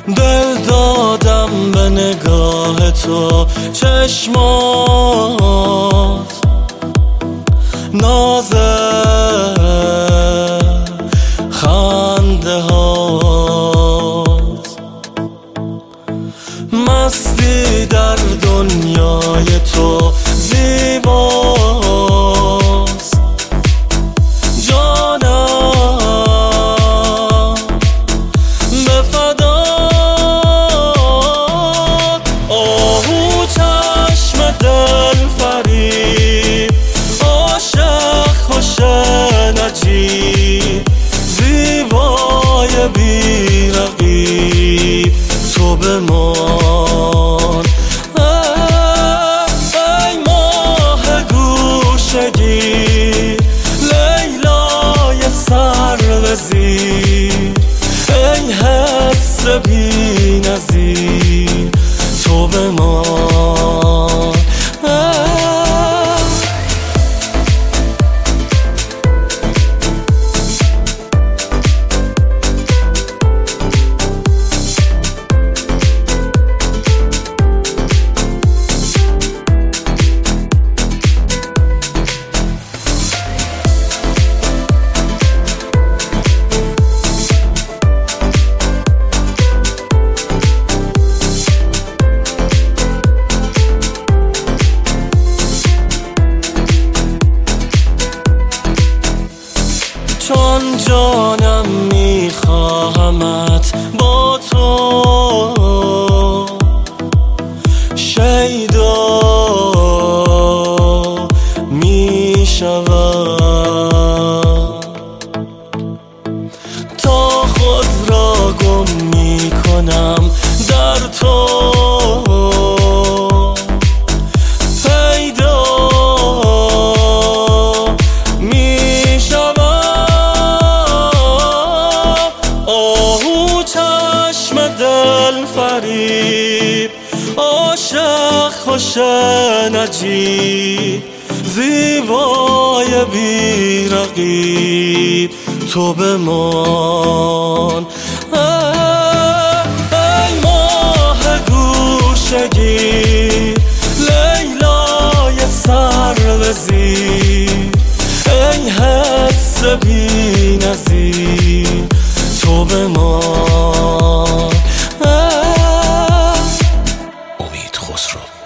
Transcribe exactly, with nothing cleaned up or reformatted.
دل دادم به نگاه تو، چشمات نازه خنده هات، مستی در دنیای تو زیباست. جانم به فدات، آهو چشم دل فریب، عاشق خوش نجیب، زیبای بی رقیب تو بمان. ای ماه گوشه‌گیر، لیلای سربزیر، ای حس بی نظیر تو بمان. چون جانم میخواهمت با تو، شیدا میشوم تا خود را گم میکنم در تو، پیدا دل فریب، عاشق خوش نجیب، زیبای بی رقیب تو بمان. ای ماه گوشه‌گیر، لیلای سربزیر، ای حس بی نظیر تو بمان. امید خسرو.